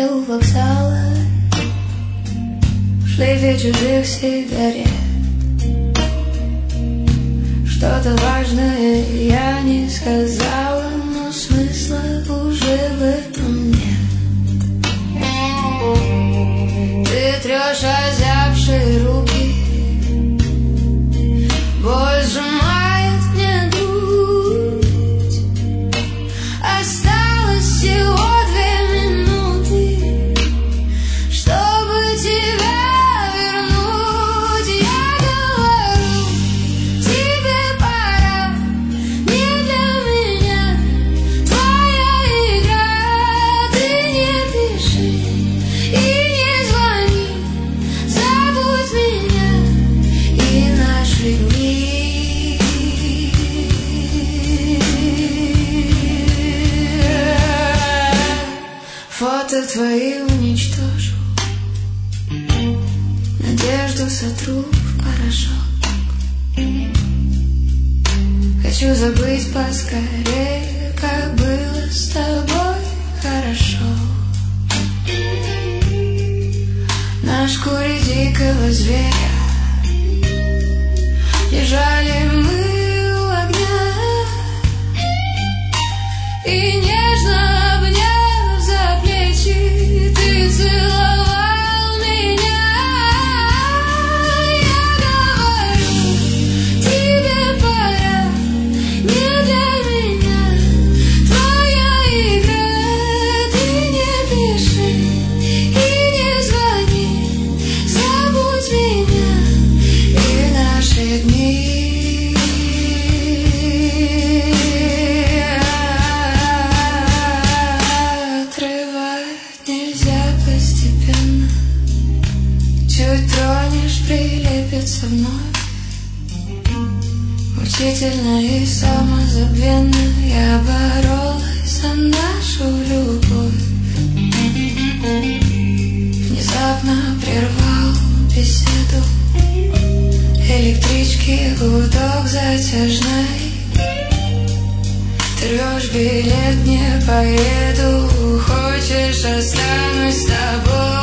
встретился у вокзала в шлейфе чужих сигарет. Что-то важное я не сказала, но смысла уже в этом нет. Ты трешь озябшие руки, боль сжимает мне грудь. Осталось всего 2 минуты, чтобы тебя вернуть. Я говорю, тебе пора, не для меня твоя игра. Ты не пиши и не звони, забудь меня и наши дни. Фото твои уничтожу, надежду сотру в порошок. Хочу забыть поскорее, как было с тобой хорошо. На шкуре дикого зверя лежали мы у огня, и нежно обняв за плечи, ты целовал меня. Я говорю, тебе пора, не для меня твоя игра. Ты не пиши и не звони, забудь меня и наши дни. Отрывать нельзя постепенно, чуть тронешь, прилепится вновь. Мучительно и самозабвенно я боролась за нашу любовь. Внезапно прервал беседу электрички гудок затяжной. Ты рвешь билет, не поеду, хочешь, останусь с тобой.